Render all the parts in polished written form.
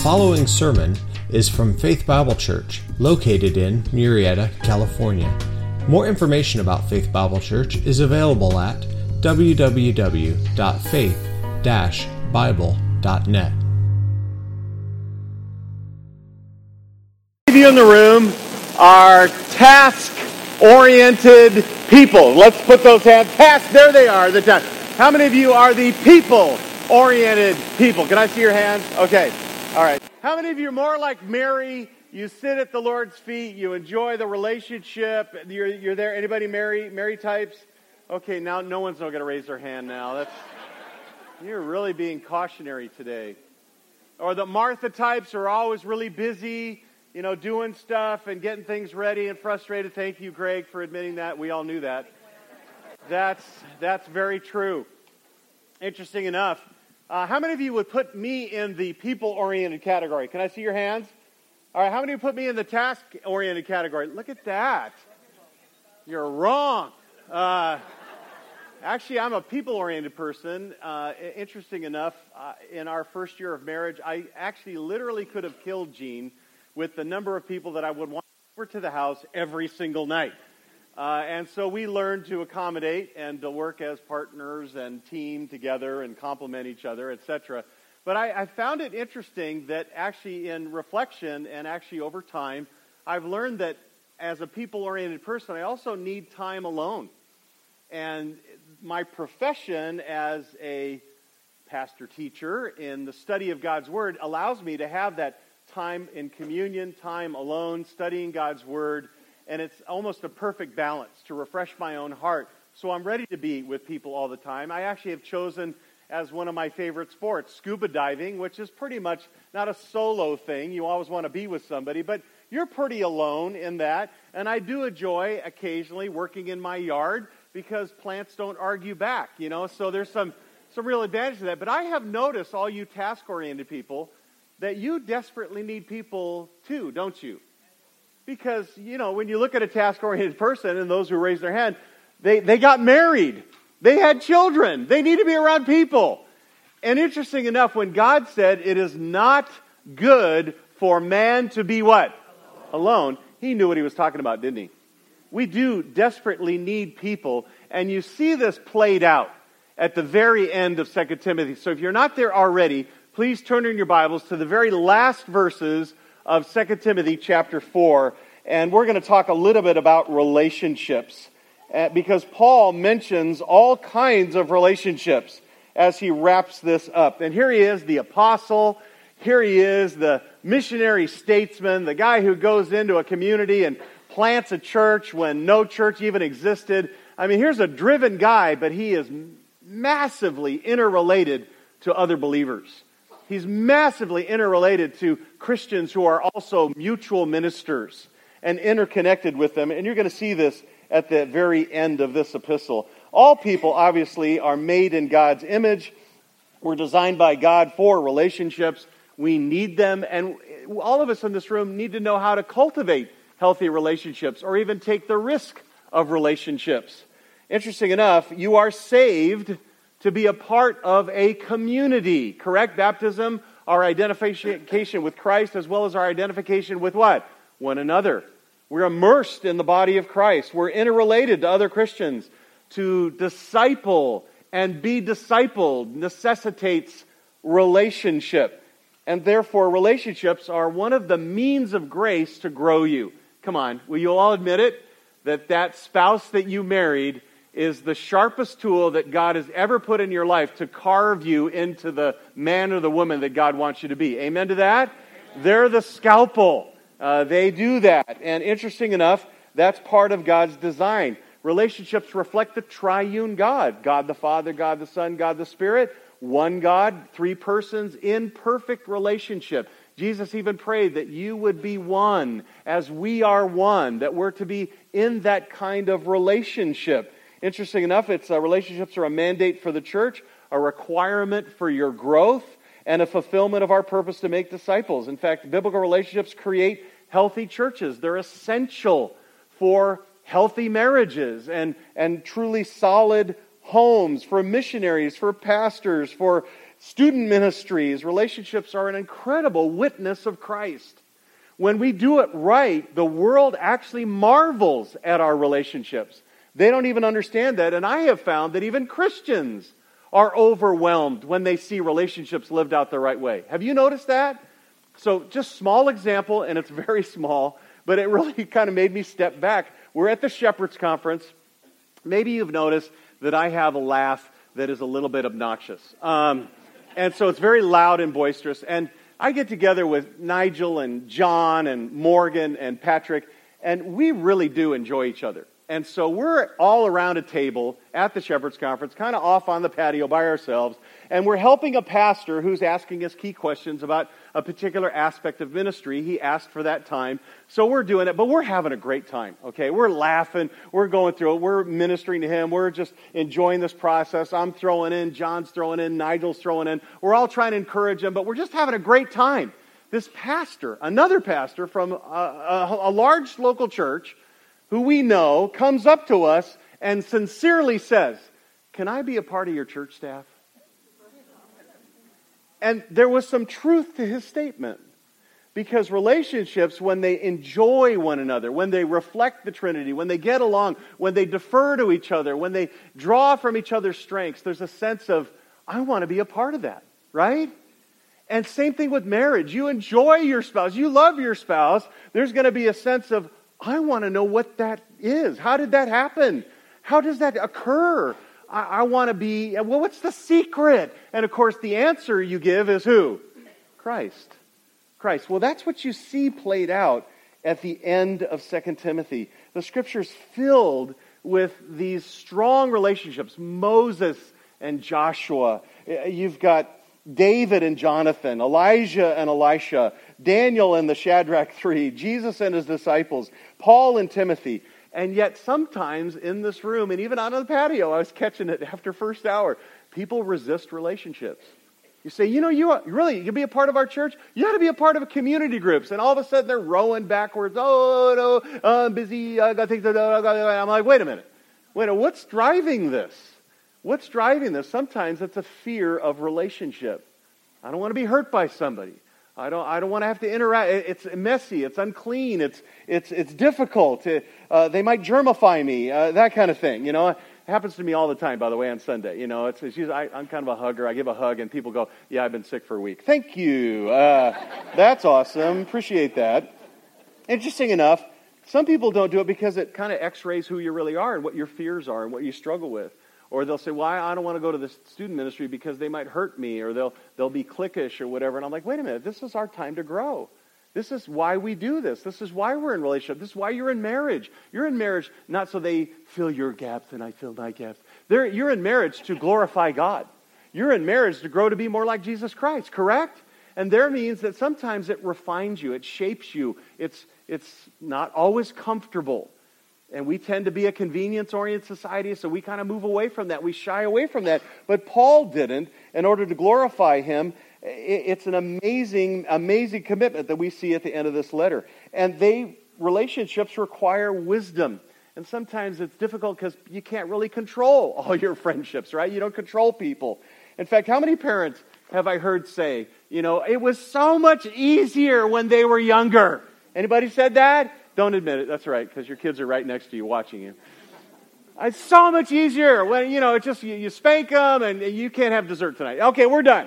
following sermon is from Faith Bible Church, located in Murrieta, California. More information about Faith Bible Church is available at www.faith-bible.net. Many of you in the room are task-oriented people. Let's put those hands. Task, there they are, the task. How many of you are the people-oriented people? Can I see your hands? Okay. All right. How many of you are more like Mary? You sit at the Lord's feet. You enjoy the relationship. You're there. Anybody Mary types? Okay, now no one's going to raise their hand now. You're really being cautionary today. Or the Martha types are always really busy, doing stuff and getting things ready and frustrated. Thank you, Greg, for admitting that. We all knew that. That's very true. Interesting enough. How many of you would put me in the people-oriented category? Can I see your hands? All right, how many would put me in the task-oriented category? Look at that. You're wrong. Actually, I'm a people-oriented person. Interesting enough, in our first year of marriage, I actually literally could have killed Jean with the number of people that I would want over to the house every single night. And so we learned to accommodate and to work as partners and team together and complement each other, etc. But I found it interesting that actually in reflection and actually over time, I've learned that as a people-oriented person, I also need time alone. And my profession as a pastor-teacher in the study of God's Word allows me to have that time in communion, time alone, studying God's Word, and it's almost a perfect balance to refresh my own heart. So I'm ready to be with people all the time. I actually have chosen as one of my favorite sports, scuba diving, which is pretty much not a solo thing. You always want to be with somebody, but you're pretty alone in that. And I do enjoy occasionally working in my yard because plants don't argue back, So there's some real advantage to that. But I have noticed, all you task-oriented people, that you desperately need people too, don't you? Because, when you look at a task-oriented person and those who raise their hand, they got married. They had children. They need to be around people. And interesting enough, when God said it is not good for man to be what? Alone. He knew what he was talking about, didn't he? We do desperately need people. And you see this played out at the very end of 2 Timothy. So if you're not there already, please turn in your Bibles to the very last verses of 2 Timothy chapter 4, and we're going to talk a little bit about relationships, because Paul mentions all kinds of relationships as he wraps this up. And here he is, the apostle, here he is, the missionary statesman, the guy who goes into a community and plants a church when no church even existed. I mean, here's a driven guy, but he is massively interrelated to other believers. He's massively interrelated to Christians who are also mutual ministers and interconnected with them. And you're going to see this at the very end of this epistle. All people, obviously, are made in God's image. We're designed by God for relationships. We need them. And all of us in this room need to know how to cultivate healthy relationships or even take the risk of relationships. Interesting enough, you are saved to be a part of a community, correct? Baptism, our identification with Christ, as well as our identification with what? One another. We're immersed in the body of Christ. We're interrelated to other Christians. To disciple and be discipled necessitates relationship. And therefore, relationships are one of the means of grace to grow you. Come on, will you all admit it? That spouse that you married is the sharpest tool that God has ever put in your life to carve you into the man or the woman that God wants you to be. Amen to that? They're the scalpel. They do that. And interesting enough, that's part of God's design. Relationships reflect the triune God. God the Father, God the Son, God the Spirit. One God, three persons in perfect relationship. Jesus even prayed that you would be one as we are one, that we're to be in that kind of relationship. Interesting enough, relationships are a mandate for the church, a requirement for your growth, and a fulfillment of our purpose to make disciples. In fact, biblical relationships create healthy churches. They're essential for healthy marriages and truly solid homes, for missionaries, for pastors, for Student ministries, relationships are an incredible witness of Christ. When we do it right, the world actually marvels at our relationships. They don't even understand that, and I have found that even Christians are overwhelmed when they see relationships lived out the right way. Have you noticed that? So just small example, and it's very small, but it really kind of made me step back. We're at the Shepherds Conference. Maybe you've noticed that I have a laugh that is a little bit obnoxious. And so it's very loud and boisterous. And I get together with Nigel and John and Morgan and Patrick, and we really do enjoy each other. And so we're all around a table at the Shepherds Conference, kind of off on the patio by ourselves, and we're helping a pastor who's asking us key questions about a particular aspect of ministry. He asked for that time, so we're doing it, but we're having a great time, okay? We're laughing, we're going through it, we're ministering to him, we're just enjoying this process. I'm throwing in, John's throwing in, Nigel's throwing in. We're all trying to encourage him, but we're just having a great time. This pastor, another pastor from a large local church, who we know, comes up to us and sincerely says, "Can I be a part of your church staff?" And there was some truth to his statement. Because relationships, when they enjoy one another, when they reflect the Trinity, when they get along, when they defer to each other, when they draw from each other's strengths, there's a sense of, I want to be a part of that, right? And same thing with marriage. You enjoy your spouse, you love your spouse, there's going to be a sense of, I want to know what that is. How did that happen? How does that occur? I want to be, well, what's the secret? And of course, the answer you give is who? Christ. Christ. Well, that's what you see played out at the end of 2 Timothy. The Scripture's filled with these strong relationships. Moses and Joshua. You've got David and Jonathan, Elijah and Elisha, Daniel and the Shadrach three, Jesus and his disciples, Paul and Timothy. And yet sometimes in this room, and even out on the patio, I was catching it after first hour, people resist relationships. You say, you can be a part of our church? You ought to be a part of community groups. And all of a sudden they're rowing backwards. Oh, no, I'm busy. I got things to do. I'm like, wait a minute. What's driving this? What's driving this? Sometimes it's a fear of relationship. I don't want to be hurt by somebody. I don't want to have to interact. It's messy. It's unclean. It's difficult. They might germify me. That kind of thing. It happens to me all the time. By the way, on Sunday, it's usually I'm kind of a hugger. I give a hug, and people go, "Yeah, I've been sick for a week." Thank you. That's awesome. Appreciate that. Interesting enough, some people don't do it because it kind of X-rays who you really are and what your fears are and what you struggle with. Or they'll say, well, I don't want to go to the student ministry because they might hurt me, or they'll be cliquish or whatever. And I'm like, wait a minute, this is our time to grow. This is why we do this. This is why we're in relationship. This is why you're in marriage. You're in marriage not so they fill your gaps and I fill my gaps. You're in marriage to glorify God. You're in marriage to grow to be more like Jesus Christ, correct? And there means that sometimes it refines you, it shapes you. It's not always comfortable. And we tend to be a convenience-oriented society, so we kind of move away from that. We shy away from that. But Paul didn't. In order to glorify him, it's an amazing, amazing commitment that we see at the end of this letter. And relationships require wisdom. And sometimes it's difficult because you can't really control all your friendships, right? You don't control people. In fact, how many parents have I heard say, it was so much easier when they were younger? Anybody said that? Don't admit it. That's right, because your kids are right next to you watching you. It's so much easier when, it's just you spank them and you can't have dessert tonight. Okay, we're done.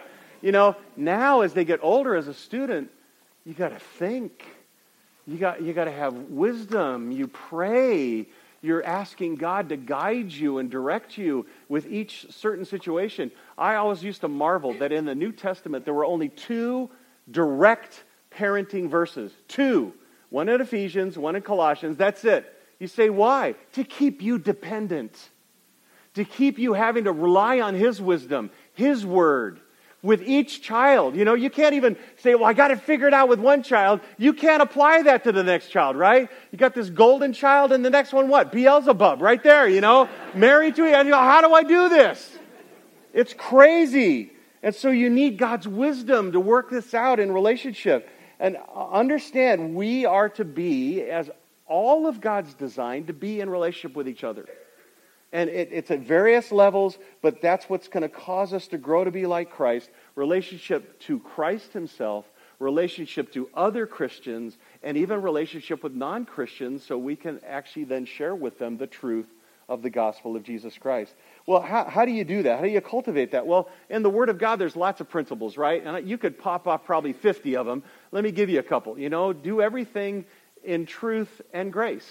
Now as they get older as a student, you got to think. You got to have wisdom. You pray. You're asking God to guide you and direct you with each certain situation. I always used to marvel that in the New Testament there were only 2 direct parenting verses. 2. One in Ephesians, one in Colossians. That's it. You say, why? To keep you dependent. To keep you having to rely on His wisdom, His word. With each child. You can't even say, well, I got it figured out with one child. You can't apply that to the next child, right? You got this golden child and the next one what? Beelzebub, right there, married to you. And you go, how do I do this? It's crazy. And so you need God's wisdom to work this out in relationship. And understand, we are to be, as all of God's designed, to be in relationship with each other. And it's at various levels, but that's what's going to cause us to grow to be like Christ. Relationship to Christ himself, relationship to other Christians, and even relationship with non-Christians, so we can actually then share with them the truth of the gospel of Jesus Christ. Well, how do you do that? How do you cultivate that? Well, in the Word of God, there's lots of principles, right? And you could pop off probably 50 of them. Let me give you a couple. Do everything in truth and grace.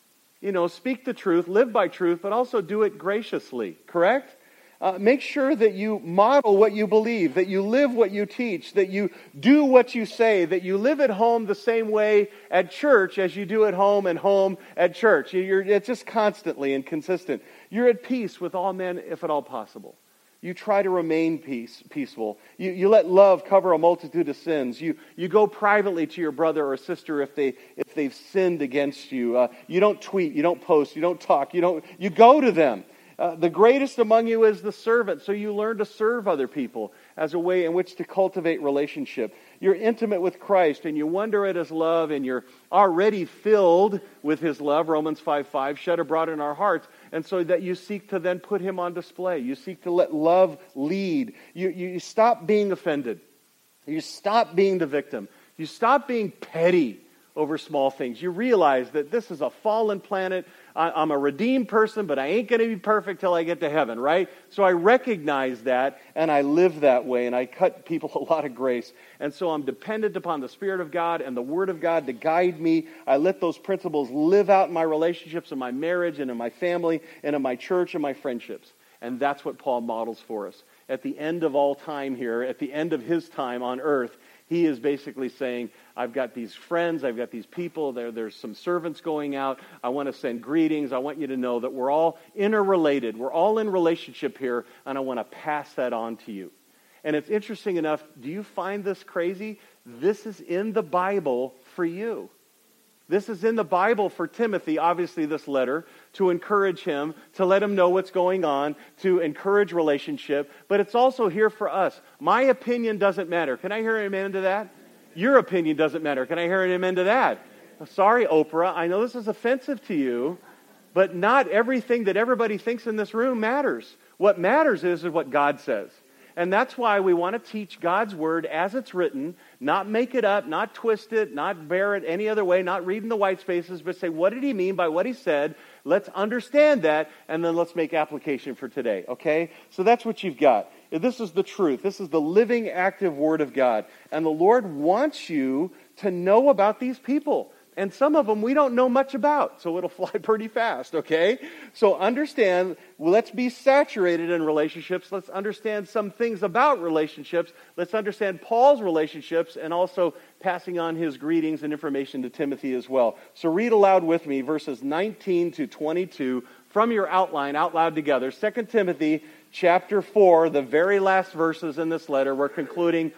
Speak the truth, live by truth, but also do it graciously, correct? Make sure that you model what you believe, that you live what you teach, that you do what you say, that you live at home the same way at church as you do at home and home at church. It's just constantly and consistent. You're at peace with all men, if at all possible. You try to remain peaceful. You let love cover a multitude of sins. You go privately to your brother or sister if they've sinned against you. You don't tweet, you don't post, you don't talk, you go to them. The greatest among you is the servant, so you learn to serve other people as a way in which to cultivate relationship. You're intimate with Christ, and you wonder at his love, and you're already filled with his love, Romans 5:5, shed abroad in our hearts, and so that you seek to then put him on display. You seek to let love lead. You stop being offended. You stop being the victim. You stop being petty over small things. You realize that this is a fallen planet. I'm a redeemed person, but I ain't going to be perfect till I get to heaven, right? So I recognize that, and I live that way, and I cut people a lot of grace. And so I'm dependent upon the Spirit of God and the Word of God to guide me. I let those principles live out in my relationships, in my marriage, and in my family, and in my church, and my friendships. And that's what Paul models for us. At the end of all time here, at the end of his time on earth, he is basically saying, I've got these friends, I've got these people, there's some servants going out, I want to send greetings, I want you to know that we're all interrelated, we're all in relationship here, and I want to pass that on to you. And it's interesting enough, do you find this crazy? This is in the Bible for you. This is in the Bible for Timothy, obviously this letter, to encourage him, to let him know what's going on, to encourage relationship. But it's also here for us. My opinion doesn't matter. Can I hear an amen to that? Your opinion doesn't matter. Can I hear an amen to that? Sorry, Oprah, I know this is offensive to you, but not everything that everybody thinks in this room matters. What matters is what God says. And that's why we want to teach God's Word as it's written, not make it up, not twist it, not bear it any other way, not read in the white spaces, but say, what did he mean by what he said? Let's understand that, and then let's make application for today, okay? So that's what you've got. This is the truth. This is the living, active Word of God. And the Lord wants you to know about these people. And some of them we don't know much about, so it'll fly pretty fast, okay? So understand, let's be saturated in relationships. Let's understand some things about relationships. Let's understand Paul's relationships and also passing on his greetings and information to Timothy as well. So read aloud with me verses 19 to 22 from your outline, out loud together. 2 Timothy chapter 4, the very last verses in this letter. We're concluding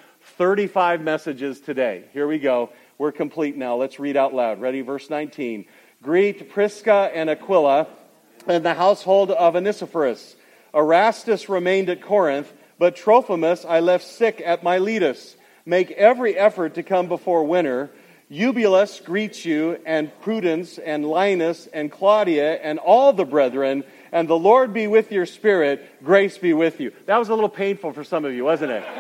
35 messages today. Here we go. We're complete now. Let's read out loud. Ready? Verse 19. Greet Prisca and Aquila and the household of Onesiphorus. Erastus remained at Corinth, but Trophimus I left sick at Miletus. Make every effort to come before winter. Eubulus greets you, and Prudence, and Linus, and Claudia, and all the brethren, and the Lord be with your spirit. Grace be with you. That was a little painful for some of you, wasn't it?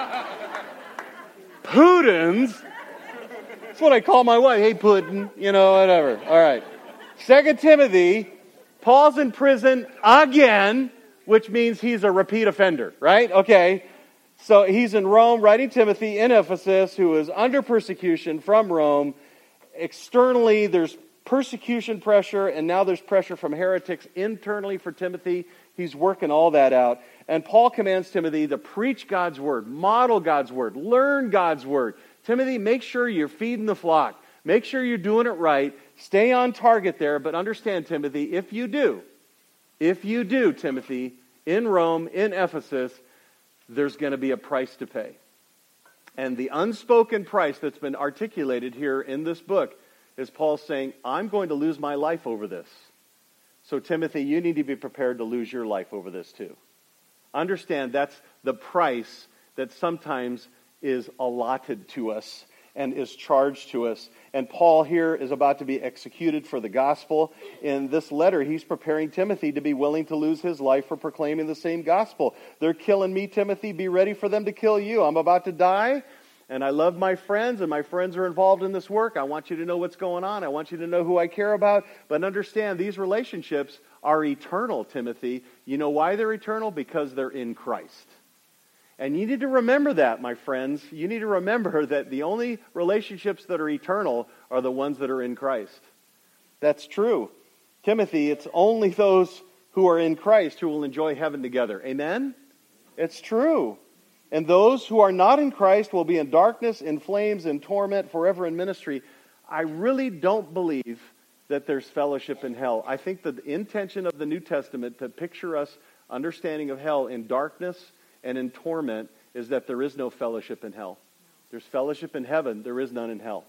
Prudence? That's what I call my wife. Hey, Puddin', whatever. All right. 2 Timothy, Paul's in prison again, which means he's a repeat offender, right? Okay. So he's in Rome writing Timothy in Ephesus, who is under persecution from Rome. Externally, there's persecution pressure, and now there's pressure from heretics internally for Timothy. He's working all that out. And Paul commands Timothy to preach God's Word, model God's Word, learn God's Word. Timothy, make sure you're feeding the flock. Make sure you're doing it right. Stay on target there, but understand, Timothy, if you do, Timothy, in Rome, in Ephesus, there's going to be a price to pay. And the unspoken price that's been articulated here in this book is Paul saying, I'm going to lose my life over this. So Timothy, you need to be prepared to lose your life over this too. Understand that's the price that sometimes is allotted to us and is charged to us. And Paul here is about to be executed for the gospel. In this letter, he's preparing Timothy to be willing to lose his life for proclaiming the same gospel. They're killing me, Timothy. Be ready for them to kill you. I'm about to die, and I love my friends, and my friends are involved in this work. I want you to know what's going on. I want you to know who I care about. But understand, these relationships are eternal, Timothy. You know why they're eternal? Because they're in Christ. And you need to remember that, my friends. You need to remember that the only relationships that are eternal are the ones that are in Christ. That's true. Timothy, it's only those who are in Christ who will enjoy heaven together. Amen? It's true. And those who are not in Christ will be in darkness, in flames, in torment, forever in ministry. I really don't believe that there's fellowship in hell. I think the intention of the New Testament to picture us understanding of hell in darkness and in torment is that there is no fellowship in hell. There's fellowship in heaven. There is none in hell.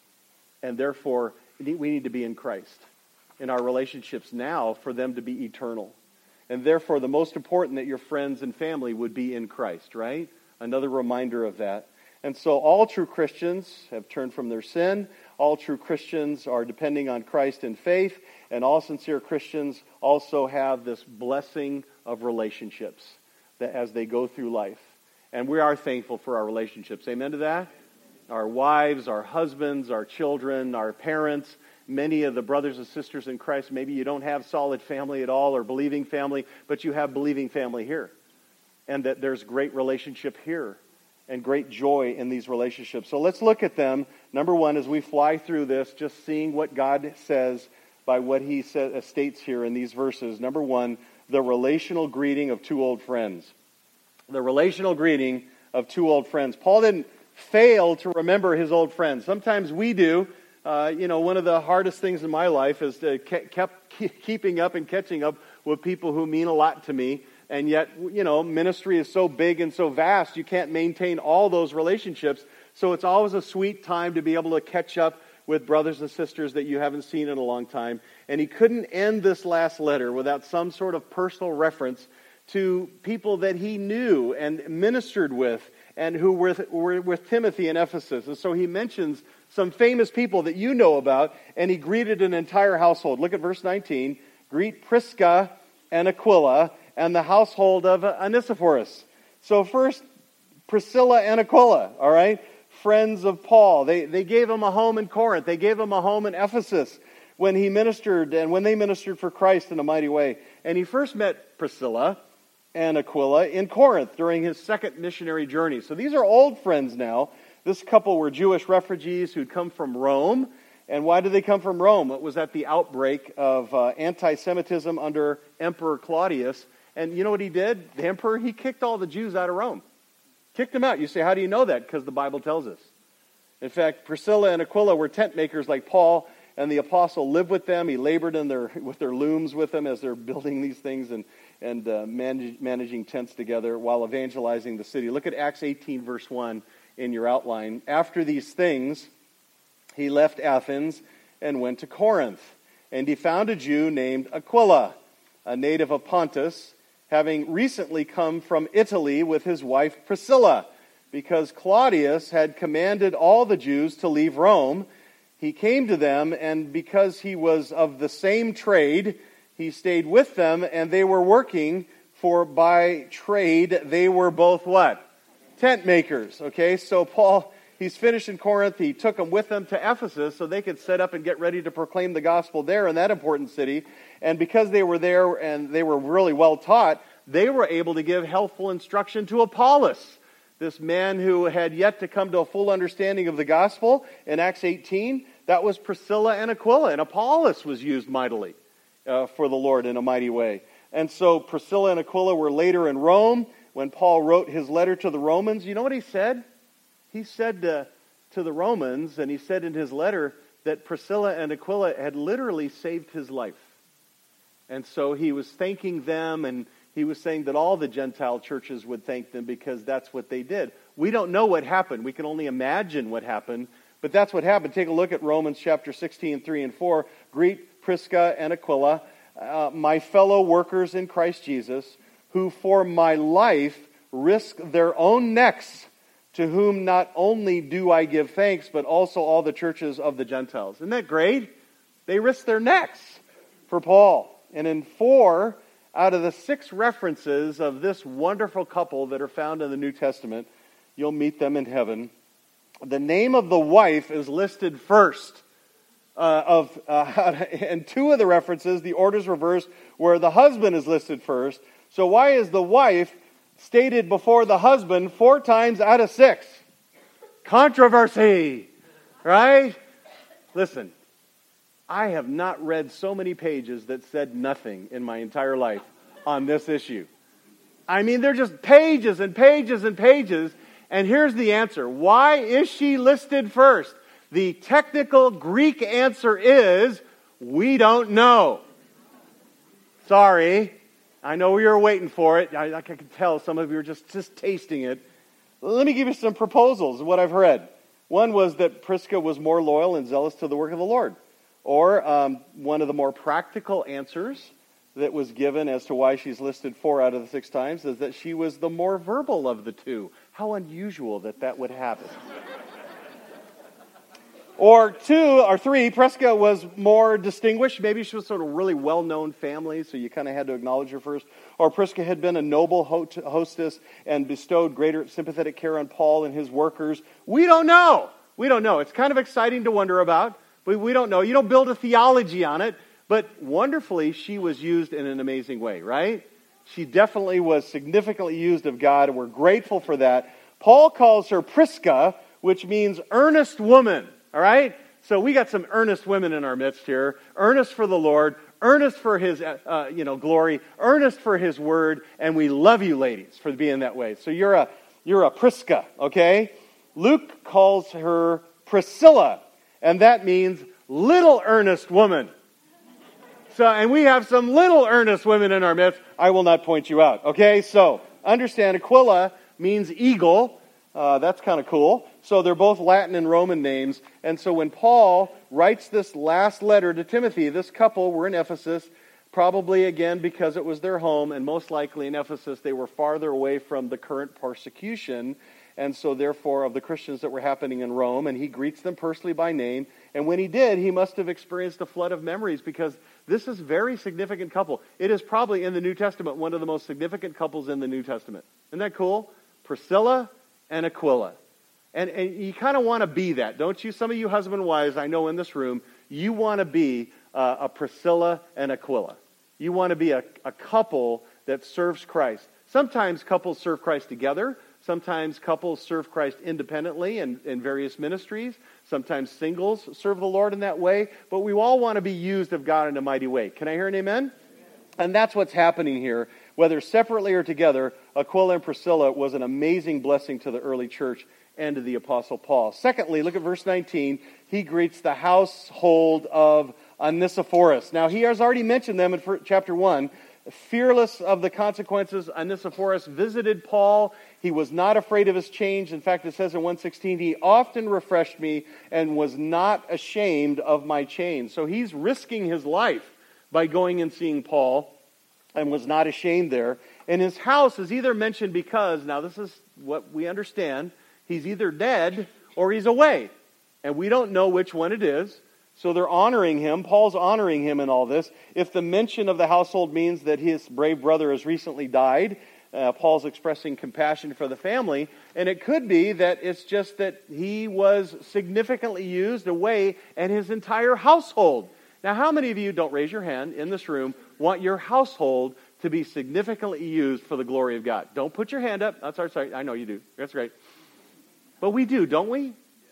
And therefore, we need to be in Christ in our relationships now for them to be eternal. And therefore, the most important that your friends and family would be in Christ, right? Another reminder of that. And so all true Christians have turned from their sin. All true Christians are depending on Christ in faith. And all sincere Christians also have this blessing of relationships that as they go through life. And we are thankful for our relationships. Amen to that? Our wives, our husbands, our children, our parents, many of the brothers and sisters in Christ, maybe you don't have solid family at all or believing family, but you have believing family here. And that there's great relationship here and great joy in these relationships. So let's look at them. Number one, as we fly through this, just seeing what God says by what he states here in these verses. Number one, the relational greeting of two old friends. The relational greeting of two old friends. Paul didn't fail to remember his old friends. Sometimes we do. One of the hardest things in my life is to keeping up and catching up with people who mean a lot to me. And yet, ministry is so big and so vast, you can't maintain all those relationships. So it's always a sweet time to be able to catch up with brothers and sisters that you haven't seen in a long time. And he couldn't end this last letter without some sort of personal reference to people that he knew and ministered with and who were with Timothy in Ephesus. And so he mentions some famous people that you know about, and he greeted an entire household. Look at verse 19. Greet Prisca and Aquila and the household of Onesiphorus. So first, Priscilla and Aquila, all right? Friends of Paul. They gave him a home in Corinth. They gave him a home in Ephesus when he ministered and when they ministered for Christ in a mighty way. And he first met Priscilla and Aquila in Corinth during his second missionary journey. So these are old friends now. This couple were Jewish refugees who'd come from Rome. And why did they come from Rome? It was at the outbreak of anti-Semitism under Emperor Claudius. And you know what he did? The emperor, he kicked all the Jews out of Rome. Kicked them out. You say, how do you know that? Because the Bible tells us. In fact, Priscilla and Aquila were tent makers like Paul, and the apostle lived with them. He labored with their looms with them as they're building these things and managing tents together while evangelizing the city. Look at Acts 18, verse 1 in your outline. After these things, he left Athens and went to Corinth. And he found a Jew named Aquila, a native of Pontus, having recently come from Italy with his wife Priscilla, because Claudius had commanded all the Jews to leave Rome. He came to them, and because he was of the same trade, he stayed with them, and they were working, for by trade they were both what? Tent makers. Okay, so Paul, he's finished in Corinth. He took them with him to Ephesus so they could set up and get ready to proclaim the gospel there in that important city. And because they were there and they were really well taught, they were able to give helpful instruction to Apollos, this man who had yet to come to a full understanding of the gospel. In Acts 18, that was Priscilla and Aquila, and Apollos was used mightily for the Lord in a mighty way. And so Priscilla and Aquila were later in Rome when Paul wrote his letter to the Romans. You know what he said? He said to the Romans, and he said in his letter, that Priscilla and Aquila had literally saved his life. And so he was thanking them, and he was saying that all the Gentile churches would thank them because that's what they did. We don't know what happened. We can only imagine what happened, but that's what happened. Take a look at Romans chapter 16, 3 and 4. Greet Prisca and Aquila, my fellow workers in Christ Jesus, who for my life risk their own necks to whom not only do I give thanks, but also all the churches of the Gentiles. Isn't that great? They risked their necks for Paul. And in 4 out of the 6 references of this wonderful couple that are found in the New Testament, you'll meet them in heaven. The name of the wife is listed first. And 2 of the references, the order's reversed, where the husband is listed first. So why is the wife stated before the husband 4 times out of 6? Controversy, right? Listen, I have not read so many pages that said nothing in my entire life on this issue. I mean, they're just pages and pages and pages. And here's the answer. Why is she listed first? The technical Greek answer is, we don't know. Sorry. I know you were waiting for it. I can tell some of you are just tasting it. Let me give you some proposals of what I've read. One was that Prisca was more loyal and zealous to the work of the Lord. Or one of the more practical answers that was given as to why she's listed 4 out of the 6 times is that she was the more verbal of the 2. How unusual that would happen. Or 2 or 3, Prisca was more distinguished. Maybe she was sort of really well-known family, so you kind of had to acknowledge her first. Or Prisca had been a noble hostess and bestowed greater sympathetic care on Paul and his workers. We don't know. We don't know. It's kind of exciting to wonder about, but we don't know. You don't build a theology on it, but wonderfully, she was used in an amazing way, right? She definitely was significantly used of God, and we're grateful for that. Paul calls her Prisca, which means earnest woman. All right? So we got some earnest women in our midst here. Earnest for the Lord. Earnest for His glory. Earnest for His word. And we love you, ladies, for being that way. So you're a Prisca, okay? Luke calls her Priscilla. And that means little earnest woman. So, and we have some little earnest women in our midst. I will not point you out, okay? So understand, Aquila means eagle. That's kind of cool. So they're both Latin and Roman names. And so when Paul writes this last letter to Timothy, this couple were in Ephesus, probably again because it was their home, and most likely in Ephesus they were farther away from the current persecution, and so therefore of the Christians that were happening in Rome, and he greets them personally by name. And when he did, he must have experienced a flood of memories, because this is a very significant couple. It is probably in the New Testament one of the most significant couples in the New Testament. Isn't that cool? Priscilla and Aquila. And you kind of want to be that, don't you? Some of you husband and wives, I know in this room, you want to be a Priscilla and Aquila. You want to be a couple that serves Christ. Sometimes couples serve Christ together. Sometimes couples serve Christ independently in various ministries. Sometimes singles serve the Lord in that way. But we all want to be used of God in a mighty way. Can I hear an amen? And that's what's happening here. Whether separately or together, Aquila and Priscilla was an amazing blessing to the early church and to the Apostle Paul. Secondly, look at verse 19. He greets the household of Onesiphorus. Now, he has already mentioned them in chapter 1. Fearless of the consequences, Onesiphorus visited Paul. He was not afraid of his change. In fact, it says in 1:16, he often refreshed me and was not ashamed of my chains. So he's risking his life by going and seeing Paul and was not ashamed there. And his house is either mentioned because, now this is what we understand, he's either dead or he's away. And we don't know which one it is. So they're honoring him. Paul's honoring him in all this. If the mention of the household means that his brave brother has recently died, Paul's expressing compassion for the family. And it could be that it's just that he was significantly used away and his entire household. Now, how many of you, don't raise your hand in this room, want your household to be significantly used for the glory of God? Don't put your hand up. That's sorry. I know you do. That's great. But we do, don't we?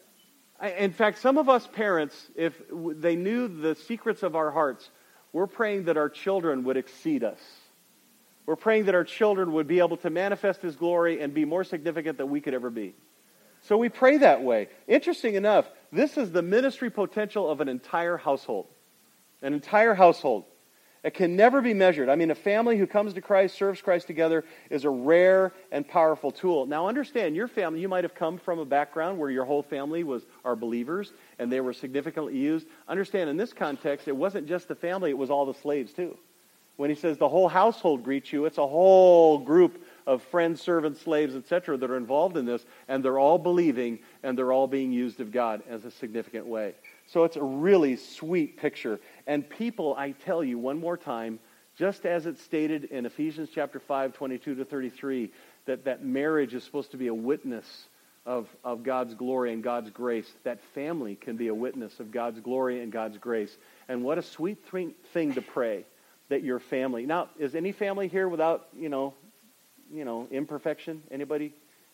In fact, some of us parents, if they knew the secrets of our hearts, we're praying that our children would exceed us. We're praying that our children would be able to manifest His glory and be more significant than we could ever be. So we pray that way. Interesting enough, this is the ministry potential of an entire household. An entire household. It can never be measured. I mean, a family who comes to Christ, serves Christ together, is a rare and powerful tool. Now understand, your family, you might have come from a background where your whole family are believers and they were significantly used. Understand, in this context, it wasn't just the family, it was all the slaves too. When he says the whole household greets you, it's a whole group of friends, servants, slaves, etc. that are involved in this, and they're all believing, and they're all being used of God as a significant way. So it's a really sweet picture. And people, I tell you one more time, just as it's stated in Ephesians chapter 5, 22 to 33, that marriage is supposed to be a witness of God's glory and God's grace, that family can be a witness of God's glory and God's grace. And what a sweet thing to pray that your family... Now, is any family here without, imperfection? Anybody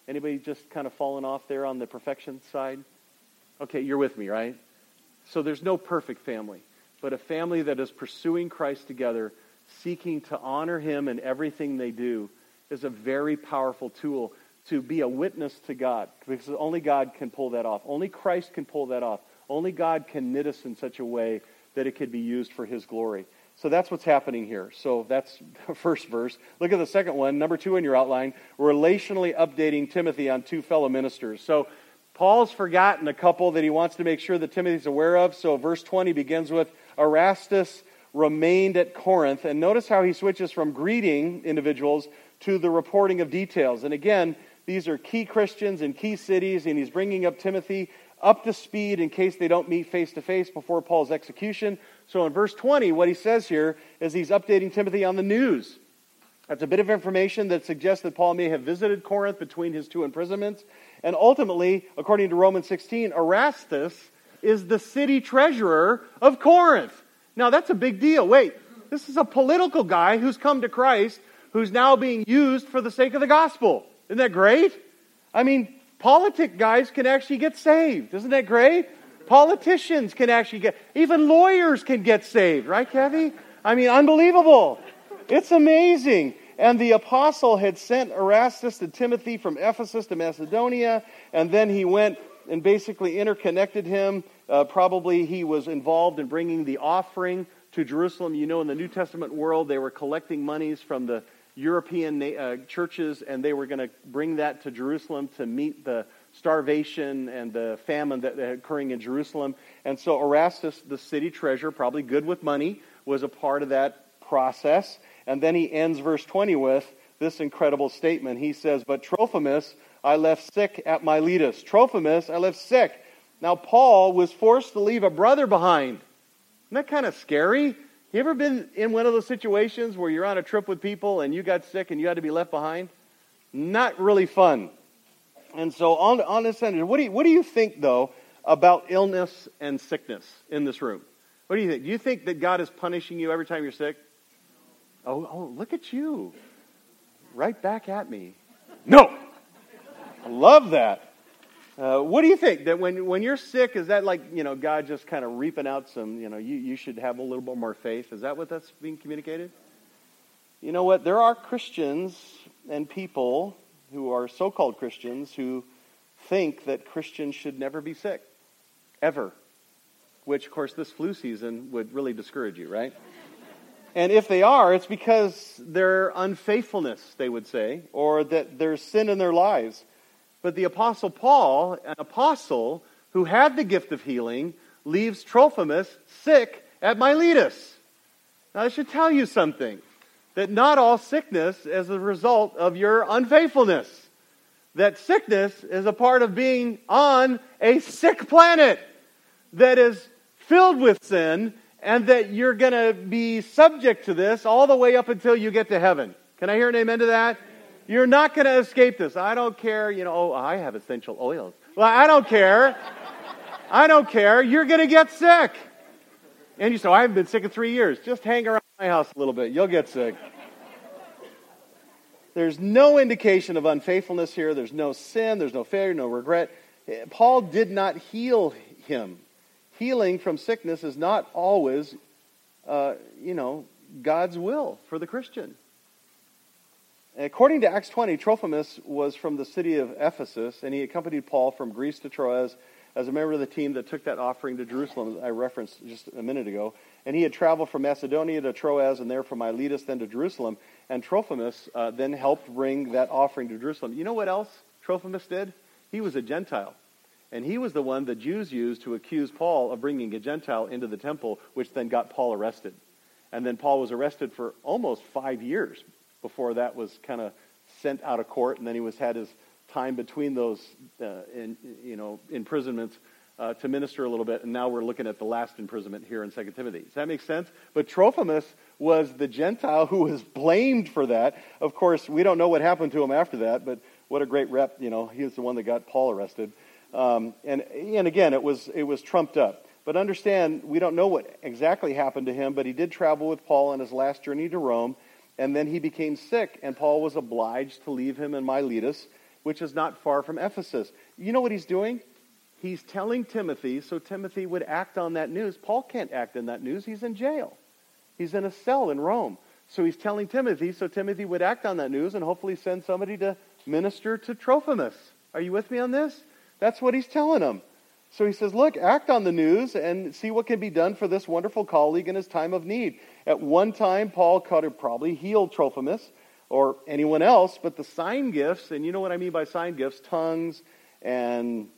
just kind of fallen off there on the perfection side? Okay, you're with me, right? So there's no perfect family, but a family that is pursuing Christ together, seeking to honor Him in everything they do, is a very powerful tool to be a witness to God, because only God can pull that off. Only Christ can pull that off. Only God can knit us in such a way that it could be used for His glory. So that's what's happening here. So that's the first verse. Look at the second one, number 2 in your outline, relationally updating Timothy on 2 fellow ministers. So Paul's forgotten a couple that he wants to make sure that Timothy's aware of. So verse 20 begins with, Erastus remained at Corinth. And notice how he switches from greeting individuals to the reporting of details. And again, these are key Christians in key cities, and he's bringing up Timothy up to speed in case they don't meet face-to-face before Paul's execution. So in verse 20, what he says here is he's updating Timothy on the news. That's a bit of information that suggests that Paul may have visited Corinth between his 2 imprisonments. And ultimately, according to Romans 16, Erastus is the city treasurer of Corinth. Now, that's a big deal. Wait, this is a political guy who's come to Christ, who's now being used for the sake of the gospel. Isn't that great? I mean, politic guys can actually get saved. Isn't that great? Politicians can actually even lawyers can get saved. Right, Kathy? I mean, unbelievable. It's amazing. And the apostle had sent Erastus to Timothy from Ephesus to Macedonia, and then he went and basically interconnected him. Probably he was involved in bringing the offering to Jerusalem. You know, in the New Testament world, they were collecting monies from the European churches, and they were going to bring that to Jerusalem to meet the starvation and the famine that occurring in Jerusalem. And so Erastus, the city treasurer, probably good with money, was a part of that process. And then he ends verse 20 with this incredible statement. He says, but Trophimus I left sick at Miletus. Trophimus I left sick. Now Paul was forced to leave a brother behind. Isn't that kind of scary? You ever been in one of those situations where you're on a trip with people and you got sick and you had to be left behind? Not really fun. And so on this end, what do you think, though, about illness and sickness in this room? What do you think? Do you think that God is punishing you every time you're sick? Oh, look at you. Right back at me. No! I love that. What do you think? That when you're sick, is that like, God just kind of reaping out some, you should have a little bit more faith? Is that what that's being communicated? You know what? There are Christians and people who are so-called Christians who think that Christians should never be sick. Ever. Which, of course, this flu season would really discourage you, right? And if they are, it's because their unfaithfulness, they would say, or that there's sin in their lives. But the Apostle Paul, an apostle who had the gift of healing, leaves Trophimus sick at Miletus. Now, I should tell you something, that not all sickness is a result of your unfaithfulness. That sickness is a part of being on a sick planet that is filled with sin, and that you're going to be subject to this all the way up until you get to heaven. Can I hear an amen to that? You're not going to escape this. I don't care, I have essential oils. Well, I don't care. I don't care. You're going to get sick. And you say, I haven't been sick in 3 years. Just hang around my house a little bit. You'll get sick. There's no indication of unfaithfulness here. There's no sin. There's no failure, no regret. Paul did not heal him. Healing from sickness is not always, God's will for the Christian. According to Acts 20, Trophimus was from the city of Ephesus, and he accompanied Paul from Greece to Troas as a member of the team that took that offering to Jerusalem, I referenced just a minute ago. And he had traveled from Macedonia to Troas, and there from Miletus then to Jerusalem. And Trophimus then helped bring that offering to Jerusalem. You know what else Trophimus did? He was a Gentile. And he was the one the Jews used to accuse Paul of bringing a Gentile into the temple, which then got Paul arrested. And then Paul was arrested for almost 5 years before that was kind of sent out of court, and then he had his time between those imprisonments to minister a little bit, and now we're looking at the last imprisonment here in 2 Timothy. Does that make sense? But Trophimus was the Gentile who was blamed for that. Of course, we don't know what happened to him after that, but what a great rep, he was the one that got Paul arrested. And again, it was trumped up. But understand, we don't know what exactly happened to him, but he did travel with Paul on his last journey to Rome, and then he became sick, and Paul was obliged to leave him in Miletus, which is not far from Ephesus. You know what he's doing? He's telling Timothy, so Timothy would act on that news. Paul can't act on that news. He's in jail. He's in a cell in Rome. So he's telling Timothy, so Timothy would act on that news and hopefully send somebody to minister to Trophimus. Are you with me on this? That's what he's telling him. So he says, look, act on the news and see what can be done for this wonderful colleague in his time of need. At one time, Paul could have probably healed Trophimus or anyone else, but the sign gifts, and you know what I mean by sign gifts, tongues and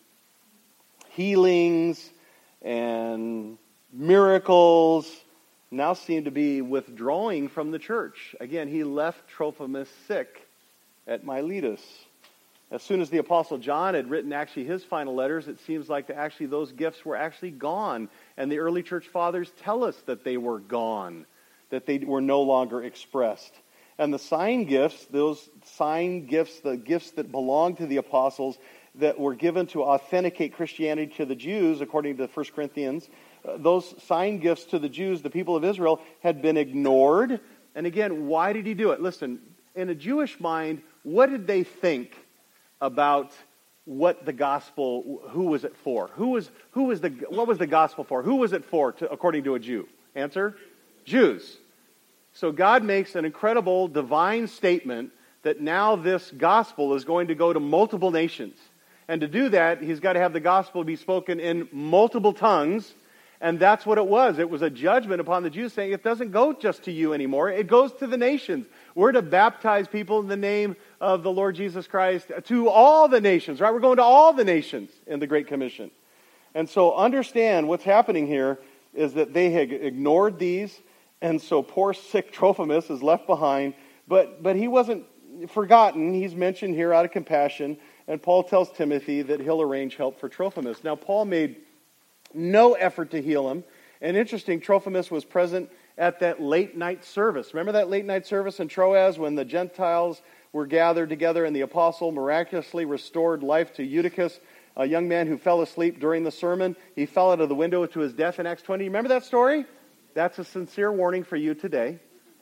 healings and miracles, now seem to be withdrawing from the church. Again, he left Trophimus sick at Miletus. As soon as the Apostle John had written actually his final letters, it seems like actually those gifts were actually gone. And the early church fathers tell us that they were gone, that they were no longer expressed. And the sign gifts, those sign gifts, the gifts that belong to the apostles that were given to authenticate Christianity to the Jews, according to 1 Corinthians, those sign gifts to the Jews, the people of Israel, had been ignored. And again, why did he do it? Listen, in a Jewish mind, what did they think about what the gospel, who was it for? What was the gospel for? Who was it for, according to a Jew? Answer? Jews. So God makes an incredible divine statement that now this gospel is going to go to multiple nations. And to do that, he's got to have the gospel be spoken in multiple tongues. And that's what it was. It was a judgment upon the Jews saying it doesn't go just to you anymore. It goes to the nations. We're to baptize people in the name of the Lord Jesus Christ to all the nations, right? We're going to all the nations in the Great Commission. And so understand what's happening here is that they had ignored these. And so poor sick Trophimus is left behind. But he wasn't forgotten. He's mentioned here out of compassion. And Paul tells Timothy that he'll arrange help for Trophimus. Now, Paul made no effort to heal him. And interesting, Trophimus was present at that late night service. Remember that late night service in Troas when the Gentiles were gathered together and the apostle miraculously restored life to Eutychus, a young man who fell asleep during the sermon. He fell out of the window to his death in Acts 20. Remember that story? That's a sincere warning for you today.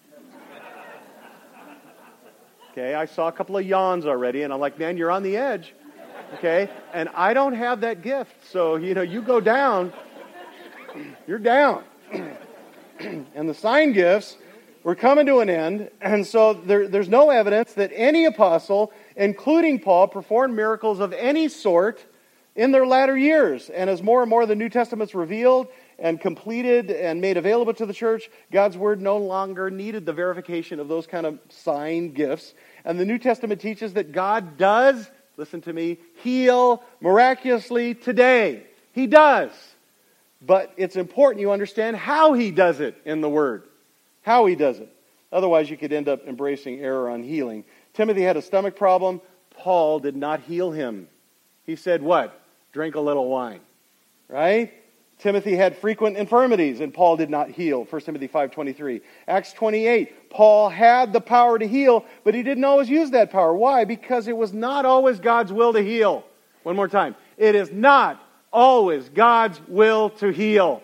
Okay, I saw a couple of yawns already, and I'm like, man, you're on the edge. Okay, and I don't have that gift, so, you go down, you're down. And the sign gifts were coming to an end, and so there's no evidence that any apostle, including Paul, performed miracles of any sort in their latter years. And as more and more of the New Testament's revealed and completed and made available to the church, God's Word no longer needed the verification of those kind of sign gifts. And the New Testament teaches that God does, listen to me, heal miraculously today. He does. But it's important you understand how He does it in the Word. How He does it. Otherwise, you could end up embracing error on healing. Timothy had a stomach problem. Paul did not heal him. He said what? Drink a little wine. Right? Timothy had frequent infirmities, and Paul did not heal. 1 Timothy 5:23. Acts 28. Paul had the power to heal, but he didn't always use that power. Why? Because it was not always God's will to heal. One more time. It is not always God's will to heal.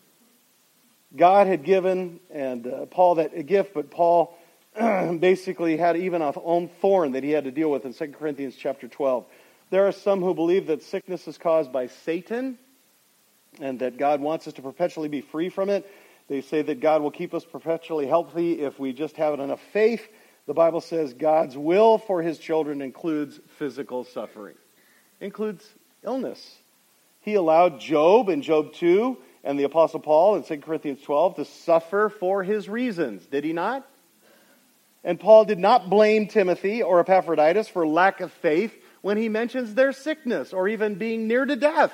God had given Paul that gift, but Paul basically had even a own thorn that he had to deal with in 2 Corinthians chapter 12. There are some who believe that sickness is caused by Satan and that God wants us to perpetually be free from it. They say that God will keep us perpetually healthy if we just have enough faith. The Bible says God's will for His children includes physical suffering, includes illness. He allowed Job in Job 2 and the Apostle Paul in 2 Corinthians 12 to suffer for His reasons. Did he not? And Paul did not blame Timothy or Epaphroditus for lack of faith when he mentions their sickness or even being near to death.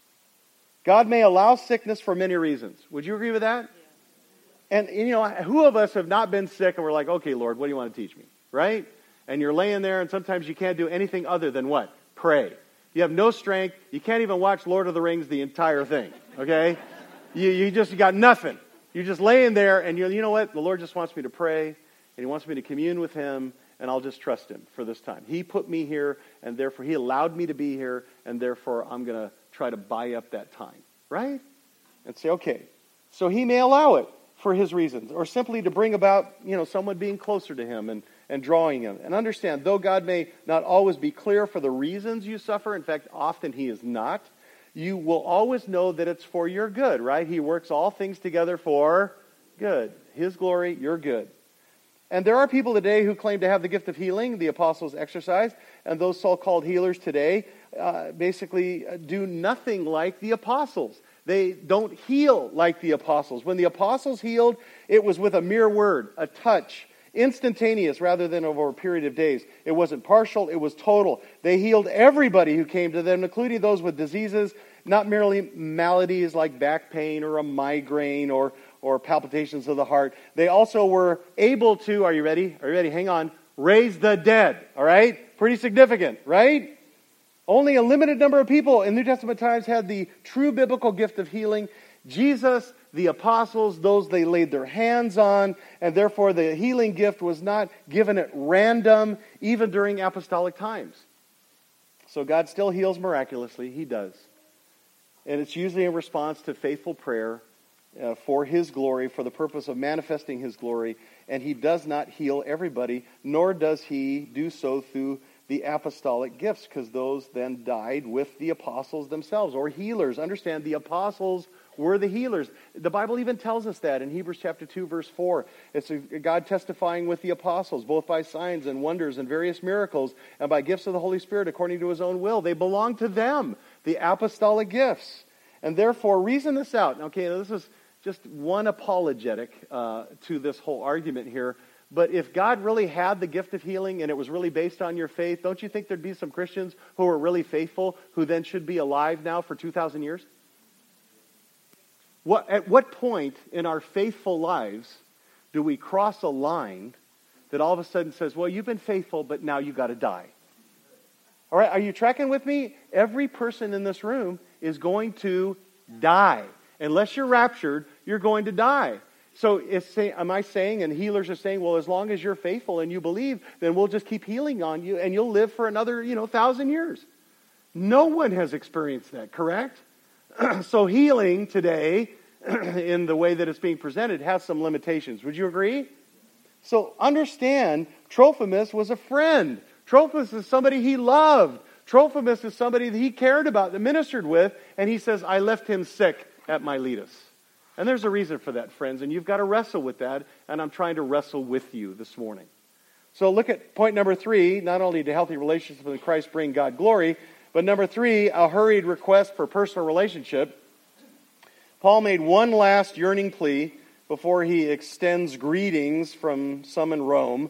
God may allow sickness for many reasons. Would you agree with that? Yeah. And who of us have not been sick and we're like, okay, Lord, what do you want to teach me? Right? and you're laying there, and sometimes you can't do anything other than what? Pray. You have no strength. You can't even watch Lord of the Rings, the entire thing, okay? You got nothing. You're just laying there, and you know what? The Lord just wants me to pray, and He wants me to commune with Him, and I'll just trust Him for this time. He put me here, and therefore He allowed me to be here, and therefore I'm going to try to buy up that time, right? And say, okay, so He may allow it for His reasons, or simply to bring about, someone being closer to Him and drawing Him. And understand, though God may not always be clear for the reasons you suffer, in fact, often He is not, you will always know that it's for your good, right? He works all things together for good. His glory, your good. And there are people today who claim to have the gift of healing, the apostles exercised, and those so-called healers today basically do nothing like the apostles. They don't heal like the apostles. When the apostles healed, it was with a mere word, a touch, instantaneous rather than over a period of days. It wasn't partial, it was total. They healed everybody who came to them, including those with diseases, not merely maladies like back pain or a migraine or palpitations of the heart. They also were able to, are you ready? Are you ready? Hang on. Raise the dead. All right? Pretty significant, right? Only a limited number of people in New Testament times had the true biblical gift of healing. Jesus, the apostles, those they laid their hands on, and therefore the healing gift was not given at random, even during apostolic times. So God still heals miraculously. He does. And it's usually in response to faithful prayer for His glory, for the purpose of manifesting His glory. And He does not heal everybody, nor does He do so through the apostolic gifts, because those then died with the apostles themselves, or healers. Understand, the apostles were the healers. The Bible even tells us that in Hebrews chapter 2, verse 4. It's God testifying with the apostles, both by signs and wonders and various miracles, and by gifts of the Holy Spirit according to His own will. They belong to them, the apostolic gifts. And therefore, reason this out. Okay, now this is just one apologetic to this whole argument here. But if God really had the gift of healing and it was really based on your faith, don't you think there'd be some Christians who are really faithful who then should be alive now for 2,000 years? At what point in our faithful lives do we cross a line that all of a sudden says, well, you've been faithful, but now you got to die? All right, are you tracking with me? Every person in this room is going to die. Unless you're raptured, you're going to die. So am I saying, and healers are saying, well, as long as you're faithful and you believe, then we'll just keep healing on you and you'll live for another, 1,000 years. No one has experienced that, correct? So healing today, in the way that it's being presented, has some limitations. Would you agree? So understand, Trophimus was a friend. Trophimus is somebody he loved. Trophimus is somebody that he cared about, that ministered with, and he says, I left him sick at Miletus. And there's a reason for that, friends, and you've got to wrestle with that, and I'm trying to wrestle with you this morning. So look at point number 3, not only do healthy relationships with Christ bring God glory, but number 3, a hurried request for personal relationship. Paul made one last yearning plea before he extends greetings from some in Rome.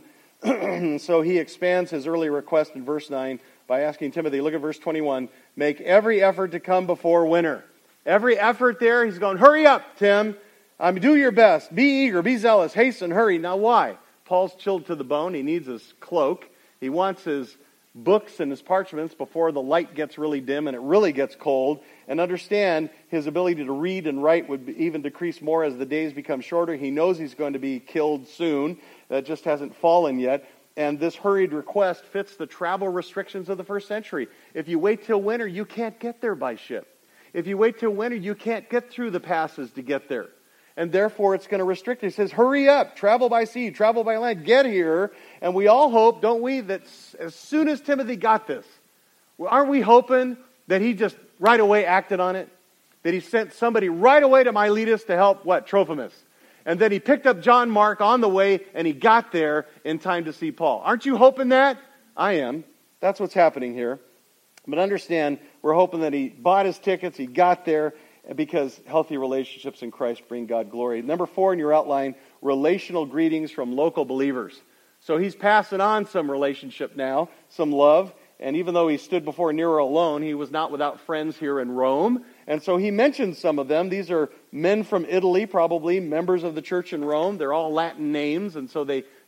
So he expands his early request in verse 9 by asking Timothy, look at verse 21, make every effort to come before winter. Every effort there, he's going, hurry up, Tim. Do your best. Be eager, be zealous, hasten, hurry. Now why? Paul's chilled to the bone. He needs his cloak. He wants his books and his parchments before the light gets really dim and it really gets cold. And understand, his ability to read and write would even decrease more as the days become shorter. He knows he's going to be killed soon. That just hasn't fallen yet. And this hurried request fits the travel restrictions of the first century. If you wait till winter, you can't get there by ship. If you wait till winter, you can't get through the passes to get there. And therefore, it's going to restrict it. It says, hurry up, travel by sea, travel by land, get here. And we all hope, don't we, that as soon as Timothy got this, aren't we hoping that he just right away acted on it? That he sent somebody right away to Miletus to help, Trophimus. And then he picked up John Mark on the way, and he got there in time to see Paul. Aren't you hoping that? I am. That's what's happening here. But understand, we're hoping that he bought his tickets, he got there, because healthy relationships in Christ bring God glory. Number 4 in your outline, relational greetings from local believers. So he's passing on some relationship now, some love. And even though he stood before Nero alone, he was not without friends here in Rome. And so he mentions some of them. These are men from Italy, probably members of the church in Rome. They're all Latin names, and so they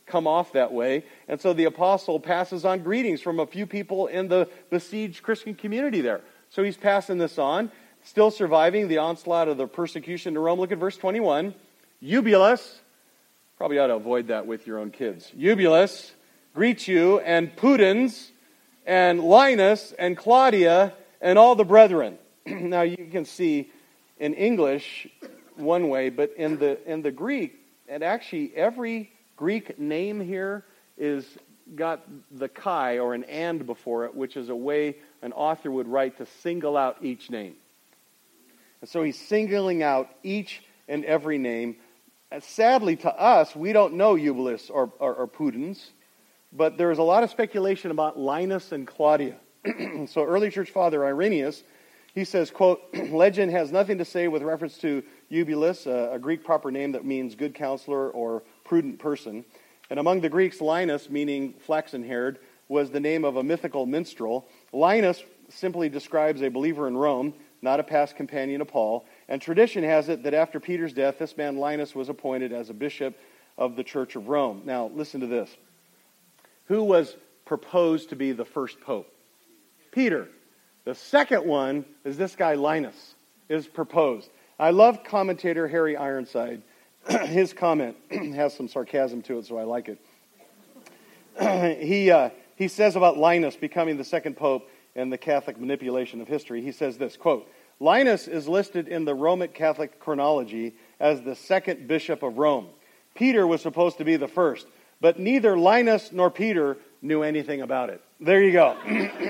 come off that way. And so the apostle passes on greetings from a few people in the besieged Christian community there. So he's passing this on, still surviving the onslaught of the persecution to Rome. Look at verse 21. Eubulus, probably ought to avoid that with your own kids. Eubulus greets you, and Pudens, and Linus, and Claudia, and all the brethren. Now you can see in English one way, but in the Greek, and actually every Greek name here is got the chi or an and before it, which is a way an author would write to single out each name. And so he's singling out each and every name. And sadly to us, we don't know Eubulus or Pudens, but there's a lot of speculation about Linus and Claudia. So early church father Irenaeus, he says, quote, legend has nothing to say with reference to Eubulus, a Greek proper name that means good counselor or prudent person. And among the Greeks, Linus, meaning flaxen-haired, was the name of a mythical minstrel. Linus simply describes a believer in Rome, not a past companion of Paul. And tradition has it that after Peter's death, this man Linus was appointed as a bishop of the Church of Rome. Now, listen to this. Who was proposed to be the first pope? Peter. The second one is this guy Linus, is proposed. I love commentator Harry Ironside. His comment has some sarcasm to it, so I like it. He says about Linus becoming the second pope and the Catholic manipulation of history. He says this, quote, Linus is listed in the Roman Catholic chronology as the second bishop of Rome. Peter was supposed to be the first, but neither Linus nor Peter knew anything about it. There you go.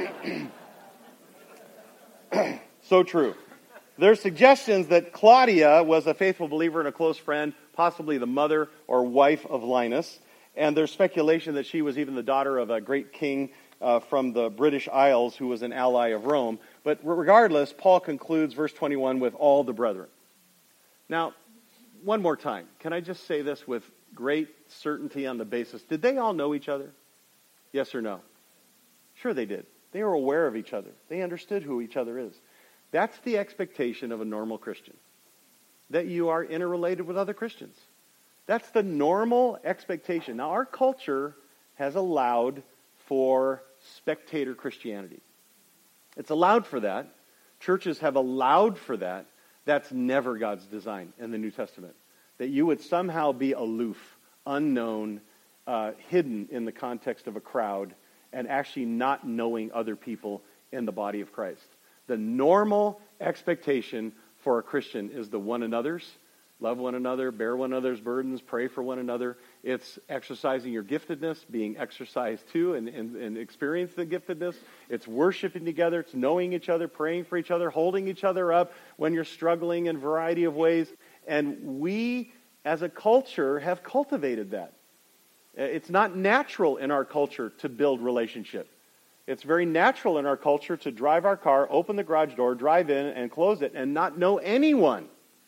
So true. There's suggestions that Claudia was a faithful believer and a close friend, possibly the mother or wife of Linus. And there's speculation that she was even the daughter of a great king from the British Isles who was an ally of Rome. But regardless, Paul concludes verse 21 with all the brethren. Now, one more time. Can I just say this with great certainty on the basis? Did they all know each other? Yes or no? Sure they did. They were aware of each other. They understood who each other is. That's the expectation of a normal Christian, that you are interrelated with other Christians. That's the normal expectation. Now, our culture has allowed for spectator Christianity. It's allowed for that. Churches have allowed for that. That's never God's design in the New Testament. That you would somehow be aloof, unknown, hidden in the context of a crowd, and actually not knowing other people in the body of Christ. The normal expectation for a Christian is the one another's. Love one another, bear one another's burdens, pray for one another. It's exercising your giftedness, being exercised too, and experience the giftedness. It's worshiping together. It's knowing each other, praying for each other, holding each other up when you're struggling in a variety of ways. And we, as a culture, have cultivated that. It's not natural in our culture to build relationship. It's very natural in our culture to drive our car, open the garage door, drive in, and close it, and not know anyone.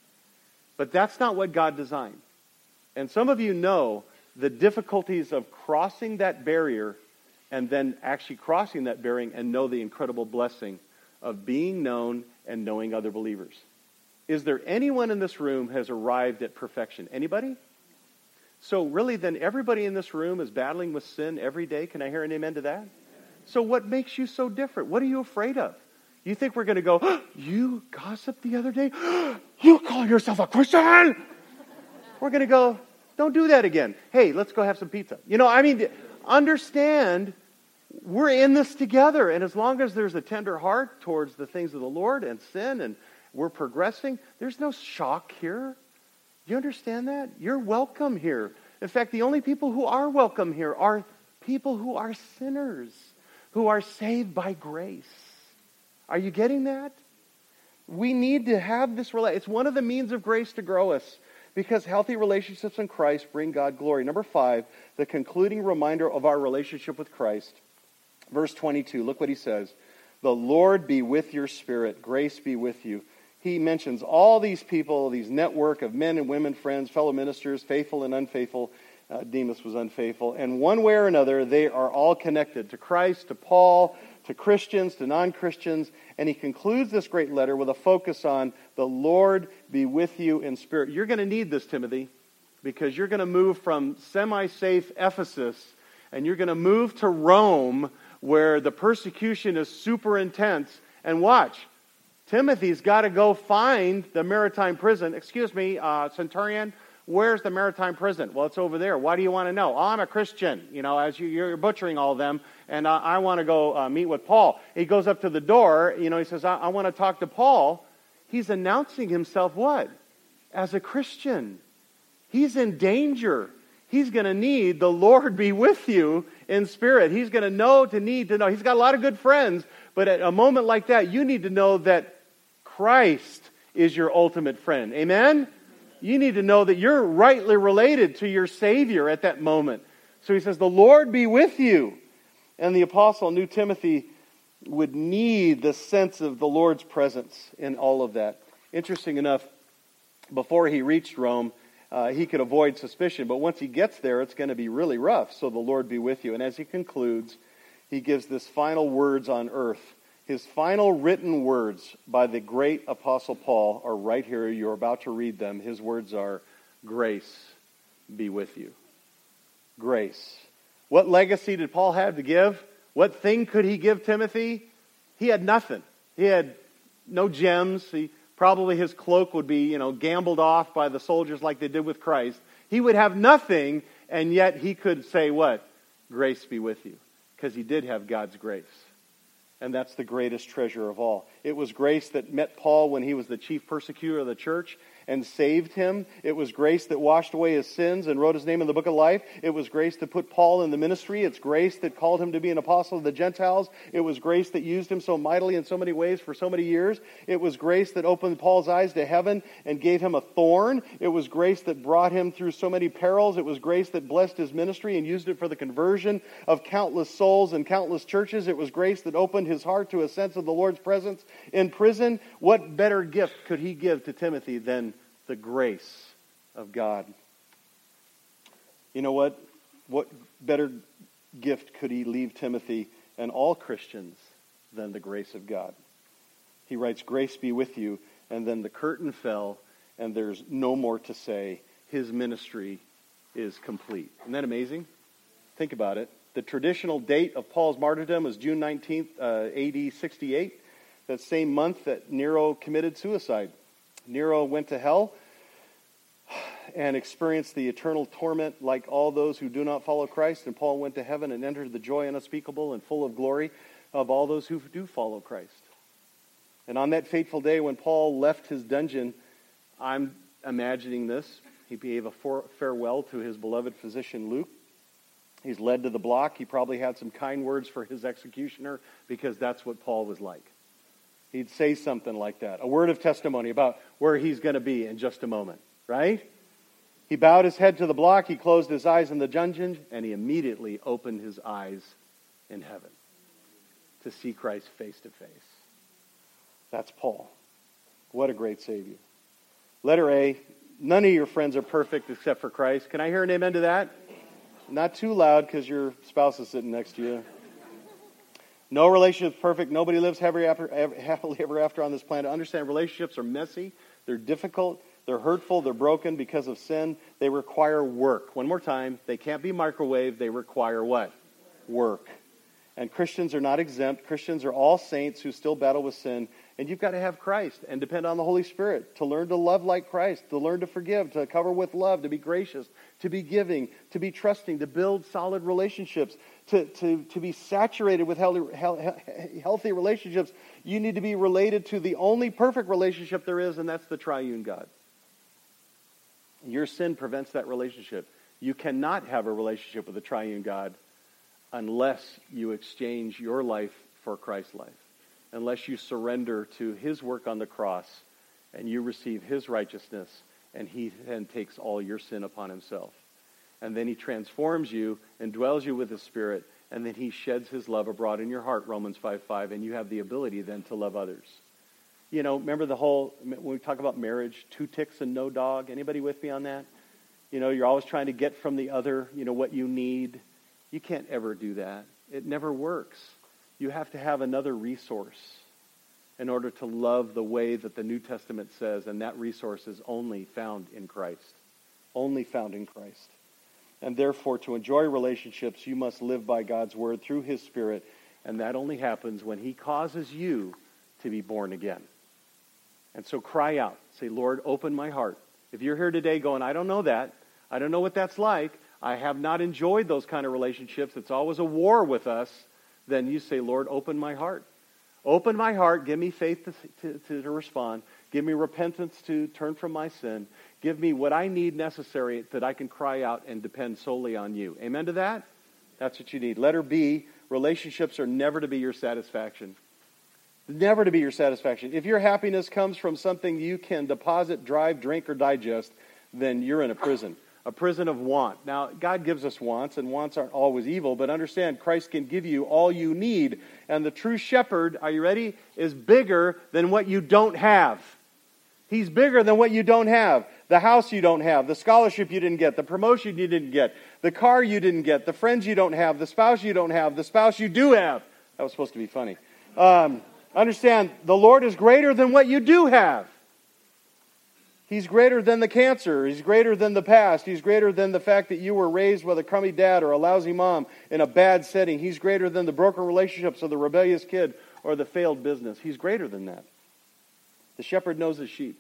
But that's not what God designed. And some of you know the difficulties of crossing that barrier and then actually crossing that barrier and know the incredible blessing of being known and knowing other believers. Is there anyone in this room has arrived at perfection? Anybody? So really then everybody in this room is battling with sin every day. Can I hear an amen to that? So what makes you so different? What are you afraid of? You think we're going to go, oh, you gossiped the other day? You call yourself a Christian? We're going to go, don't do that again. Hey, let's go have some pizza. Understand, we're in this together. And as long as there's a tender heart towards the things of the Lord and sin and we're progressing, there's no shock here. Do you understand that? You're welcome here. In fact, the only people who are welcome here are people who are sinners, who are saved by grace. Are you getting that? We need to have this relationship. It's one of the means of grace to grow us because healthy relationships in Christ bring God glory. Number 5, the concluding reminder of our relationship with Christ. Verse 22, look what he says. The Lord be with your spirit. Grace be with you. He mentions all these people, these network of men and women, friends, fellow ministers, faithful and unfaithful. Demas was unfaithful. And one way or another, they are all connected to Christ, to Paul, to Christians, to non-Christians. And he concludes this great letter with a focus on the Lord be with you in spirit. You're going to need this, Timothy. because you're going to move from semi-safe Ephesus and you're going to move to Rome where the persecution is super intense. And watch, Timothy's got to go find the maritime prison. Excuse me, centurion, where's the maritime prison? Well, it's over there. Why do you want to know? Oh, I'm a Christian, as you're butchering all of them, and I want to go meet with Paul. He goes up to the door, he says, I want to talk to Paul. He's announcing himself what? As a Christian. He's in danger. He's going to need the Lord be with you in spirit. He's going to need to know. He's got a lot of good friends, but at a moment like that, you need to know that Christ is your ultimate friend. Amen? You need to know that you're rightly related to your Savior at that moment. So he says, the Lord be with you. And the apostle knew Timothy would need the sense of the Lord's presence in all of that. Interesting enough, before he reached Rome, he could avoid suspicion. But once he gets there, it's going to be really rough. So the Lord be with you. And as he concludes, he gives this final words on earth. His final written words by the great Apostle Paul are right here. You're about to read them. His words are, grace be with you. Grace. What legacy did Paul have to give? What thing could he give Timothy? He had nothing. He had no gems. Probably his cloak would be, gambled off by the soldiers like they did with Christ. He would have nothing, and yet he could say what? Grace be with you. Because he did have God's grace. And that's the greatest treasure of all. It was grace that met Paul when he was the chief persecutor of the church and saved him. It was grace that washed away his sins and wrote his name in the book of life. It was grace that put Paul in the ministry. It's grace that called him to be an apostle of the Gentiles. It was grace that used him so mightily in so many ways for so many years. It was grace that opened Paul's eyes to heaven and gave him a thorn. It was grace that brought him through so many perils. It was grace that blessed his ministry and used it for the conversion of countless souls and countless churches. It was grace that opened his heart to a sense of the Lord's presence in prison. What better gift could he give to Timothy than the grace of God? You know what? What better gift could he leave Timothy and all Christians than the grace of God? He writes, grace be with you, and then the curtain fell, and there's no more to say. His ministry is complete. Isn't that amazing? Think about it. The traditional date of Paul's martyrdom was June 19th, AD 68. That same month that Nero committed suicide. Nero went to hell and experienced the eternal torment like all those who do not follow Christ. And Paul went to heaven and entered the joy unspeakable and full of glory of all those who do follow Christ. And on that fateful day when Paul left his dungeon, I'm imagining this. He gave a farewell to his beloved physician Luke. He's led to the block. He probably had some kind words for his executioner because that's what Paul was like. He'd say something like that. A word of testimony about where he's going to be in just a moment. Right? He bowed his head to the block. He closed his eyes in the dungeon. And he immediately opened his eyes in heaven to see Christ face to face. That's Paul. What a great Savior. Letter A. None of your friends are perfect except for Christ. Can I hear an amen to that? Not too loud because your spouse is sitting next to you. No relationship is perfect. Nobody lives happily ever after on this planet. Understand, relationships are messy. They're difficult. They're hurtful. They're broken because of sin. They require work. One more time. They can't be microwaved. They require what? Work. And Christians are not exempt. Christians are all saints who still battle with sin. And you've got to have Christ and depend on the Holy Spirit to learn to love like Christ, to learn to forgive, to cover with love, to be gracious, to be giving, to be trusting, to build solid relationships, to be saturated with healthy relationships. You need to be related to the only perfect relationship there is, and that's the triune God. Your sin prevents that relationship. You cannot have a relationship with the triune God unless you exchange your life for Christ's life. Unless you surrender to His work on the cross and you receive His righteousness, and He then takes all your sin upon Himself. And then He transforms you and dwells you with His Spirit, and then He sheds His love abroad in your heart, Romans 5:5, and you have the ability then to love others. You know, remember when we talk about marriage, 2 ticks and no dog? Anybody with me on that? You know, you're always trying to get from the other, what you need. You can't ever do that. It never works. You have to have another resource in order to love the way that the New Testament says, and that resource is only found in Christ. only found in Christ. And therefore, to enjoy relationships, you must live by God's word through his Spirit, and that only happens when he causes you to be born again. And so cry out. Say, Lord, open my heart. If you're here today going, I don't know that. I don't know what that's like. I have not enjoyed those kind of relationships. It's always a war with us. Then you say, Lord, open my heart. Open my heart. Give me faith to respond. Give me repentance to turn from my sin. Give me what I need necessary that I can cry out and depend solely on you. Amen to that? That's what you need. Letter B, relationships are never to be your satisfaction. Never to be your satisfaction. If your happiness comes from something you can deposit, drive, drink, or digest, then you're in a prison of want. Now, God gives us wants, and wants aren't always evil, but understand Christ can give you all you need. And the true shepherd, are you ready, is bigger than what you don't have. He's bigger than what you don't have. The house you don't have, the scholarship you didn't get, the promotion you didn't get, the car you didn't get, the friends you don't have, the spouse you don't have, the spouse you do have. That was supposed to be funny. Understand, the Lord is greater than what you do have. He's greater than the cancer. He's greater than the past. He's greater than the fact that you were raised with a crummy dad or a lousy mom in a bad setting. He's greater than the broken relationships of the rebellious kid or the failed business. He's greater than that. The shepherd knows his sheep.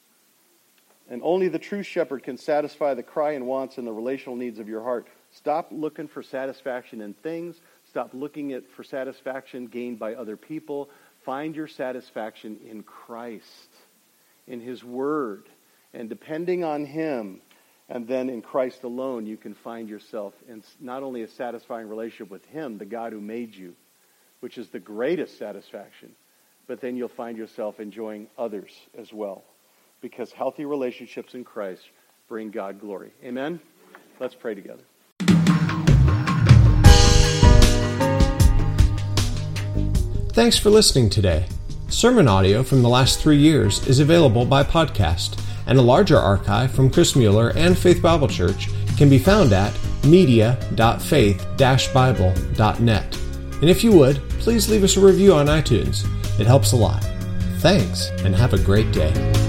And only the true shepherd can satisfy the cry and wants and the relational needs of your heart. Stop looking for satisfaction in things. Stop looking for satisfaction gained by other people. Find your satisfaction in Christ, in his word. And depending on him, and then in Christ alone, you can find yourself in not only a satisfying relationship with him, the God who made you, which is the greatest satisfaction, but then you'll find yourself enjoying others as well. Because healthy relationships in Christ bring God glory. Amen? Let's pray together. Thanks for listening today. Sermon audio from the last 3 years is available by podcast, and a larger archive from Chris Mueller and Faith Bible Church can be found at media.faith-bible.net. And if you would, please leave us a review on iTunes. It helps a lot. Thanks, and have a great day.